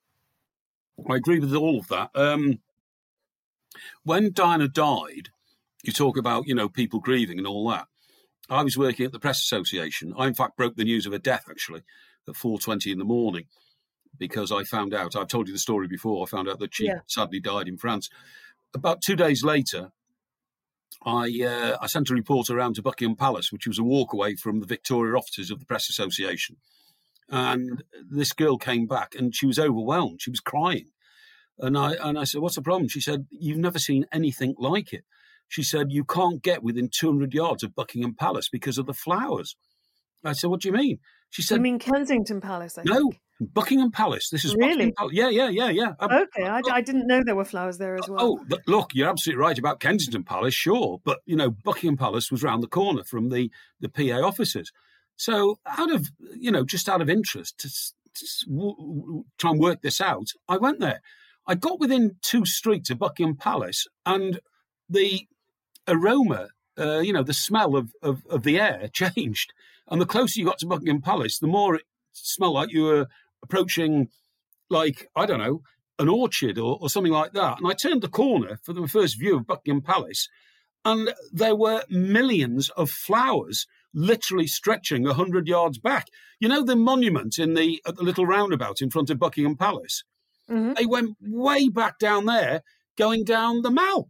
S1: I agree with all of that. When Diana died, you talk about, people grieving and all that. I was working at the Press Association. I, in fact, broke the news of her death, actually, at 4:20 in the morning. Because I found out, I've told you the story before, I found out that she sadly died in France. About 2 days later, I sent a reporter around to Buckingham Palace, which was a walk away from the Victoria offices of the Press Association. And this girl came back and she was overwhelmed. She was crying. And I said, "What's the problem?" She said, "You've never seen anything like it." She said, "You can't get within 200 yards of Buckingham Palace because of the flowers." I said, "What do you mean?" She said,
S2: "You mean Kensington Palace, I think."
S1: No, Buckingham Palace. This is Buckingham
S2: Really?
S1: Palace. Yeah.
S2: Okay, I didn't know there were flowers there as well.
S1: Oh, but look, you're absolutely right about Kensington Palace, sure. But, Buckingham Palace was round the corner from the PA offices. So just out of interest, to try and work this out, I went there. I got within 2 streets of Buckingham Palace, and the aroma, the smell of the air changed. And the closer you got to Buckingham Palace, the more it smelled like you were approaching, like, I don't know, an orchard or something like that. And I turned the corner for the first view of Buckingham Palace, and there were millions of flowers literally stretching 100 yards back. You know the monument at the little roundabout in front of Buckingham Palace?
S2: Mm-hmm.
S1: They went way back down there, going down the Mall.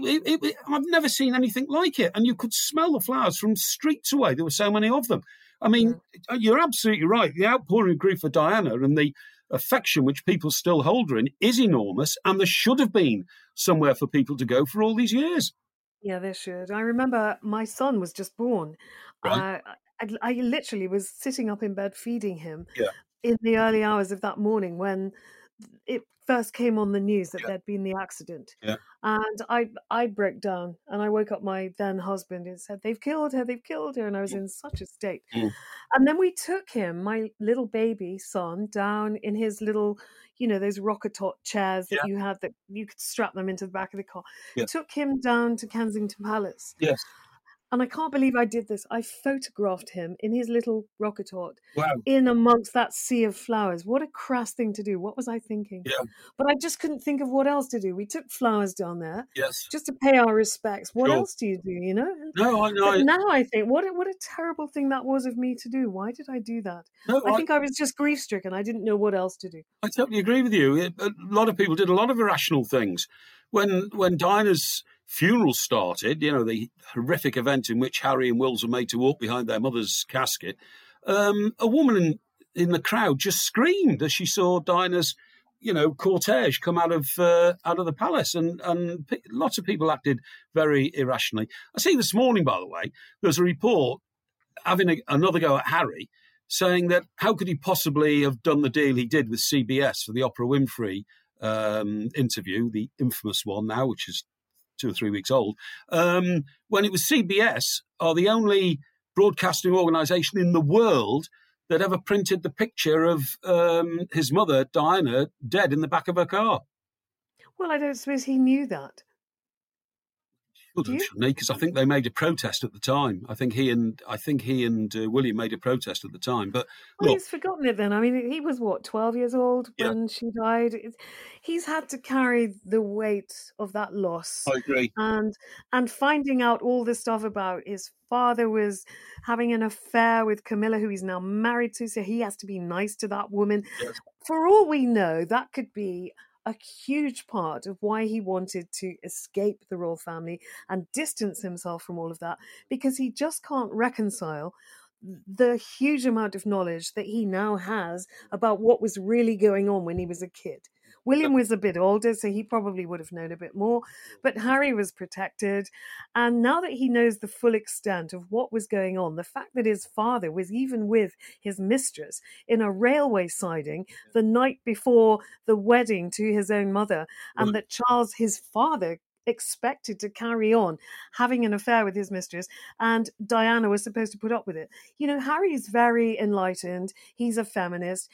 S1: I've never seen anything like it. And you could smell the flowers from streets away. There were so many of them. I mean, You're absolutely right. The outpouring of grief for Diana and the affection which people still hold her in is enormous. And there should have been somewhere for people to go for all these years.
S2: Yeah, they should. I remember my son was just born.
S1: Right.
S2: I literally was sitting up in bed feeding him
S1: Yeah.
S2: in the early hours of that morning when it first came on the news that there'd been the accident.
S1: Yeah.
S2: And I broke down, and I woke up my then husband and said, they've killed her, and I was in such a state. And then we took him, my little baby son, down in his little, those rocker-top chairs that you had that you could strap them into the back of the car.
S1: Yeah.
S2: Took him down to Kensington Palace.
S1: Yes.
S2: And I can't believe I did this. I photographed him in his little rocket tot
S1: Wow.
S2: in amongst that sea of flowers. What a crass thing to do. What was I thinking?
S1: Yeah.
S2: But I just couldn't think of what else to do. We took flowers down there
S1: Yes.
S2: just to pay our respects. What
S1: Sure.
S2: else do you do,
S1: No, I know.
S2: But now I think, what a terrible thing that was of me to do. Why did I do that?
S1: No,
S2: I think I was just grief-stricken. I didn't know what else to do.
S1: I totally agree with you. A lot of people did a lot of irrational things. When Diana's funeral started, the horrific event in which Harry and Wills were made to walk behind their mother's casket, a woman in the crowd just screamed as she saw Diana's, cortege come out of the palace, and lots of people acted very irrationally. I see this morning, by the way, there's a report having another go at Harry, saying that how could he possibly have done the deal he did with CBS for the Oprah Winfrey interview, the infamous one now, which is 2 or 3 weeks old, when it was CBS are the only broadcasting organisation in the world that ever printed the picture of his mother, Diana, dead in the back of her car.
S2: Well, I don't suppose he knew that.
S1: Because I think they made a protest at the time. I think he and William made a protest at the time. But
S2: he's forgotten it then. I mean, he was 12 years old when she died. He's had to carry the weight of that loss.
S1: I agree.
S2: And finding out all this stuff about his father was having an affair with Camilla, who he's now married to, so he has to be nice to that woman.
S1: Yes.
S2: For all we know, that could be a huge part of why he wanted to escape the royal family and distance himself from all of that, because he just can't reconcile the huge amount of knowledge that he now has about what was really going on when he was a kid. William was a bit older, so he probably would have known a bit more, but Harry was protected. And now that he knows the full extent of what was going on, the fact that his father was even with his mistress in a railway siding the night before the wedding to his own mother, and that Charles, his father, expected to carry on having an affair with his mistress, and Diana was supposed to put up with it. Harry's very enlightened. He's a feminist.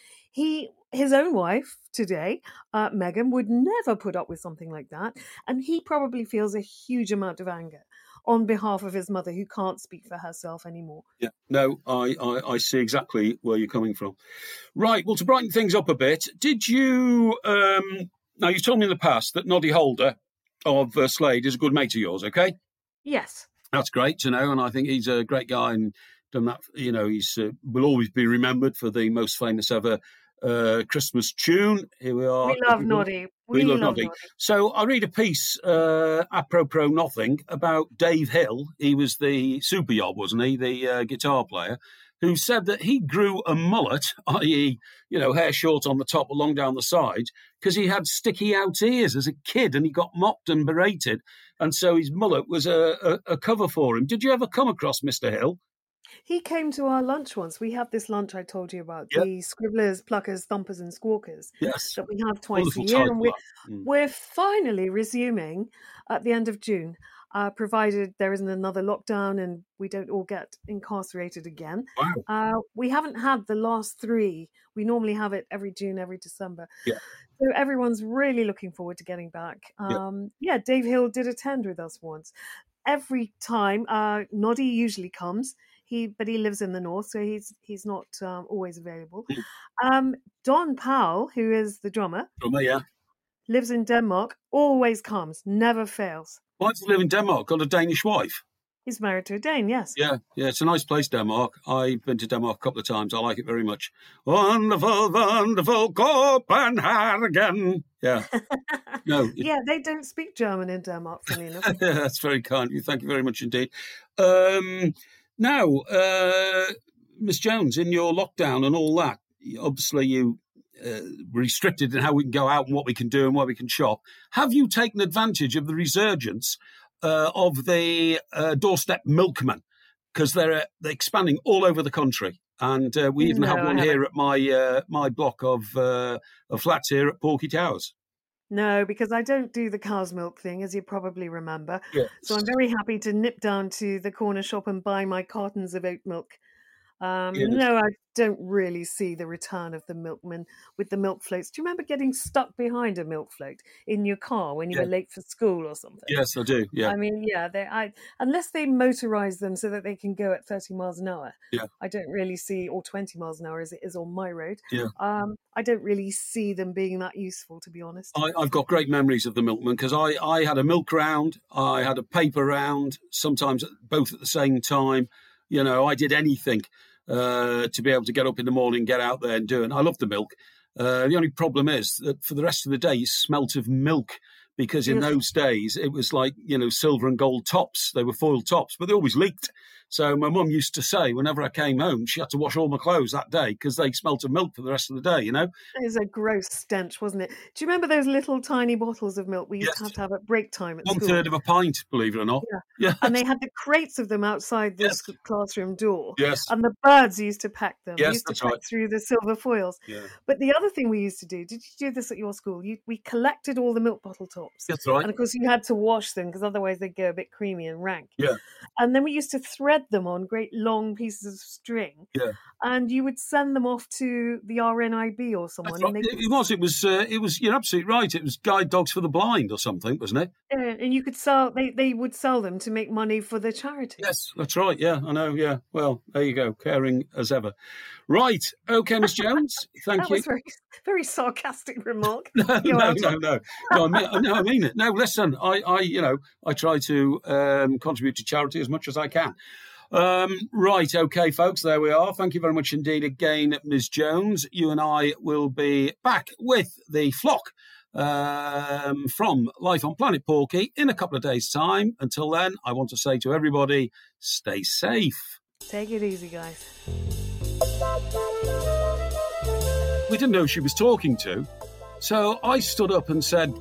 S2: His own wife today, Meghan, would never put up with something like that, and he probably feels a huge amount of anger on behalf of his mother, who can't speak for herself anymore.
S1: Yeah, no, I see exactly where you're coming from. Right, well, to brighten things up a bit, did you... now, you've told me in the past that Noddy Holder of Slade is a good mate of yours, okay?
S2: Yes.
S1: That's great to know, and I think he's a great guy and done that. He's will always be remembered for the most famous ever Christmas tune. Here we are.
S2: We love Noddy.
S1: We love Noddy. So I read a piece, apropos nothing, about Dave Hill. He was the super yob, wasn't he? The guitar player, who said that he grew a mullet, i.e., hair short on the top, long down the side, because he had sticky out ears as a kid and he got mocked and berated. And so his mullet was a cover for him. Did you ever come across Mr. Hill?
S2: He came to our lunch once. We have this lunch I told you about,
S1: Yep.
S2: the Scribblers, Pluckers, Thumpers and Squawkers,
S1: Yes.
S2: that we have twice
S1: Wonderful
S2: a year.
S1: title,
S2: And
S1: that.
S2: we're finally resuming at the end of June, provided there isn't another lockdown and we don't all get incarcerated again.
S1: Wow.
S2: We haven't had the last 3. We normally have it every June, every December.
S1: Yeah.
S2: So everyone's really looking forward to getting back. Dave Hill did attend with us once. Every time, Noddy usually comes. But he lives in the north, so he's not always available. Don Powell, who is the drummer,
S1: Yeah.
S2: lives in Denmark, always comes, never fails.
S1: Why does he live in Denmark? Got a Danish wife?
S2: He's married to a Dane, yes.
S1: Yeah, it's a nice place, Denmark. I've been to Denmark a couple of times. I like it very much. Wonderful, wonderful Copenhagen. Yeah. No.
S2: Yeah, they don't speak German in Denmark, funny enough.
S1: That's very kind of you. Thank you very much indeed. Now, Miss Jones, in your lockdown and all that, obviously you restricted in how we can go out and what we can do and where we can shop. Have you taken advantage of the resurgence of the doorstep milkmen? Because they're expanding all over the country. And we even have one here at my block of flats here at Porky Towers.
S2: No, because I don't do the cow's milk thing, as you probably remember.
S1: Yes.
S2: So I'm very happy to nip down to the corner shop and buy my cartons of oat milk. No, I don't really see the return of the milkman with the milk floats. Do you remember getting stuck behind a milk float in your car when you were late for school or something?
S1: Yes, I do. Yeah.
S2: I mean, unless they motorise them so that they can go at 30 miles an hour, I don't really see, or 20 miles an hour as it is on my road.
S1: Yeah.
S2: I don't really see them being that useful, to be honest.
S1: I've got great memories of the milkman because I had a milk round, I had a paper round, sometimes both at the same time. You know, I did anything to be able to get up in the morning, get out there and do it. And I love the milk. The only problem is that for the rest of the day, you smelt of milk because in those days it was like, silver and gold tops. They were foil tops, but they always leaked. So my mum used to say whenever I came home, she had to wash all my clothes that day because they smelt of milk for the rest of the day, It
S2: was a gross stench, wasn't it? Do you remember those little tiny bottles of milk we used to have at break time at school?
S1: 1/3 of a pint, believe it or not.
S2: Yeah. And they had the crates of them outside the classroom door.
S1: Yes.
S2: And the birds used to pack them.
S1: Yes,
S2: we used to
S1: that's
S2: pack
S1: right.
S2: through the silver foils.
S1: Yeah.
S2: But the other thing we used to do, did you do this at your school? We collected all the milk bottle tops.
S1: That's right.
S2: And of course you had to wash them because otherwise they'd go a bit creamy and rank.
S1: Yeah.
S2: And then we used to thread them on great long pieces of string.
S1: Yeah.
S2: And you would send them off to the RNIB or someone.
S1: Right. It was. You're absolutely right. It was Guide Dogs for the Blind or something, wasn't it?
S2: And you could sell. They would sell them to make money for the charity.
S1: Yes, that's right. Yeah, I know. Yeah. Well, there you go. Caring as ever. Right. Okay, Miss Jones. Thank
S2: that
S1: you.
S2: Was very, very sarcastic remark.
S1: No, I mean it. No, listen. I try to contribute to charity as much as I can. Right, okay, folks, there we are. Thank you very much indeed again, Ms. Jones. You and I will be back with the flock from Life on Planet Porky in a couple of days' time. Until then, I want to say to everybody, stay safe.
S2: Take it easy, guys.
S1: We didn't know who she was talking to, so I stood up and said,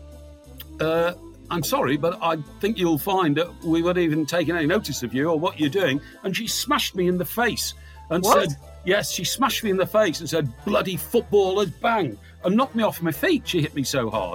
S1: I'm sorry, but I think you'll find that we weren't even taking any notice of you or what you're doing. And she smashed me in the face and said, yes, she smashed me in the face and said, bloody footballers, bang, and knocked me off my feet. She hit me so hard.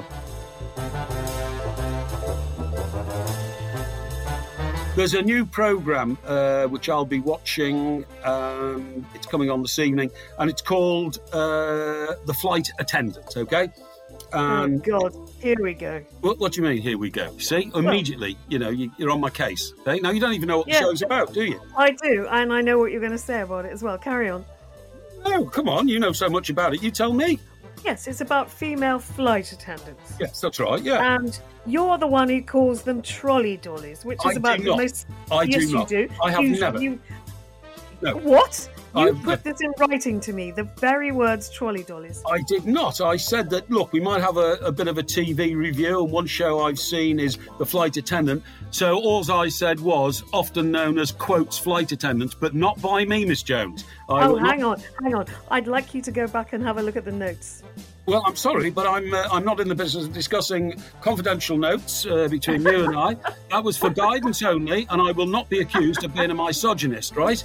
S1: There's a new programme which I'll be watching. It's coming on this evening, and it's called The Flight Attendant, okay?
S2: Oh, God, here we go.
S1: What do you mean, here we go? See, immediately, you're on my case. Okay? Now, you don't even know what the show's about, do you?
S2: I do, and I know what you're going to say about it as well. Carry on.
S1: Oh, come on, you know so much about it. You tell me.
S2: Yes, it's about female flight attendants.
S1: Yes, that's right, yeah.
S2: And you're the one who calls them trolley dollies, which is about the most...
S1: I do not.
S2: You do.
S1: I have never.
S2: No. What? You
S1: I've
S2: put this in writing to me, the very words trolley dollies.
S1: I did not. I said that, look, we might have a bit of a TV review, and one show I've seen is The Flight Attendant. So all I said was, often known as, quotes, flight attendants, but not by me, Miss Jones.
S2: Hang on. I'd like you to go back and have a look at the notes.
S1: Well, I'm sorry, but I'm not in the business of discussing confidential notes between you and I. That was for guidance only, and I will not be accused of being a misogynist, right?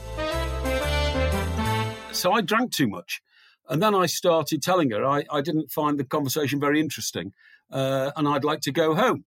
S1: So I drank too much. And then I started telling her I didn't find the conversation very interesting and I'd like to go home.